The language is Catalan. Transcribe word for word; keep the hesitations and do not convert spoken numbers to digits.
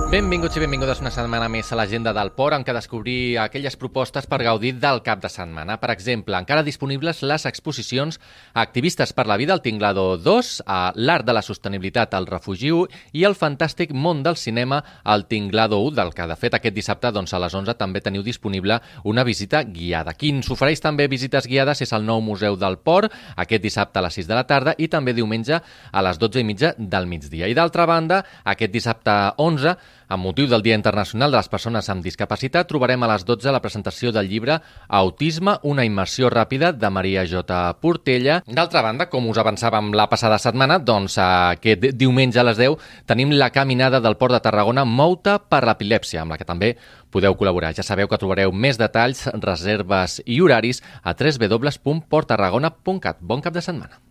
Benvinguts i benvingudes una setmana més a l'Agenda del Port, en què descobrir aquelles propostes per gaudir del cap de setmana. Per exemple, encara disponibles les exposicions Activistes per la vida al Tinglado dos, a l'Art de la Sostenibilitat al Refugi u i el Fantàstic Món del Cinema al Tinglado u, del que de fet aquest dissabte doncs, a les onze també teniu disponible una visita guiada. Qui ens ofereix també visites guiades és el nou Museu del Port, aquest dissabte a les sis de la tarda i també diumenge a les dotze i mitja del migdia. I d'altra banda, aquest dissabte onze, amb motiu del Dia Internacional de les Persones amb Discapacitat, trobarem a les dotze la presentació del llibre Autisme, una immersió ràpida de Maria J. Portella. D'altra banda, com us avançàvem la passada setmana, doncs aquest diumenge a les deu tenim la caminada del Port de Tarragona Mou-te per l'Epilèpsia, amb la que també podeu col·laborar. Ja sabeu que trobareu més detalls, reserves i horaris a w w w punt port tarragona punt cat. Bon cap de setmana.